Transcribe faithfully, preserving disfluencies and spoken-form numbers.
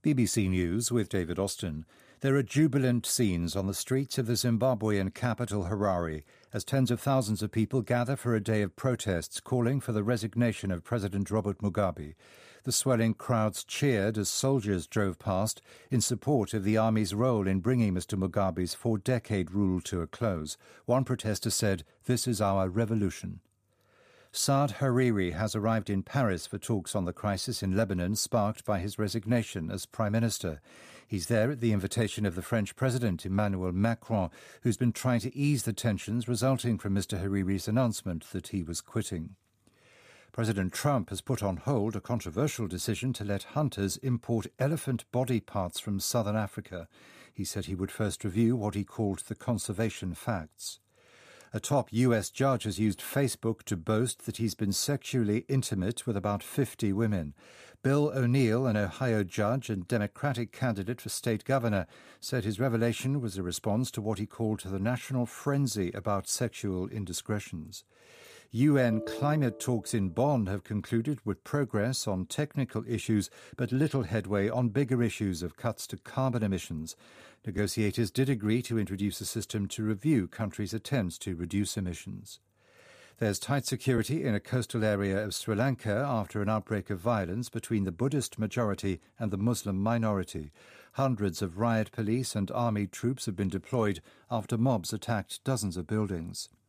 B B C News with David Austin. There are jubilant scenes on the streets of the Zimbabwean capital, Harare, as tens of thousands of people gather for a day of protests calling for the resignation of President Robert Mugabe. The swelling crowds cheered as soldiers drove past in support of the army's role in bringing Mister Mugabe's four-decade rule to a close. One protester said, "This is our revolution." Saad Hariri has arrived in Paris for talks on the crisis in Lebanon sparked by his resignation as Prime Minister. He's there at the invitation of the French President Emmanuel Macron, who's been trying to ease the tensions resulting from Mister Hariri's announcement that he was quitting. President Trump has put on hold a controversial decision to let hunters import elephant body parts from southern Africa. He said he would first review what he called the conservation facts. A top U S judge has used Facebook to boast that he's been sexually intimate with about fifty women. Bill O'Neill, an Ohio judge and Democratic candidate for state governor, said his revelation was a response to what he called the national frenzy about sexual indiscretions. U N climate talks in Bonn have concluded with progress on technical issues, but little headway on bigger issues of cuts to carbon emissions. Negotiators did agree to introduce a system to review countries' attempts to reduce emissions. There's tight security in a coastal area of Sri Lanka after an outbreak of violence between the Buddhist majority and the Muslim minority. Hundreds of riot police and army troops have been deployed after mobs attacked dozens of buildings.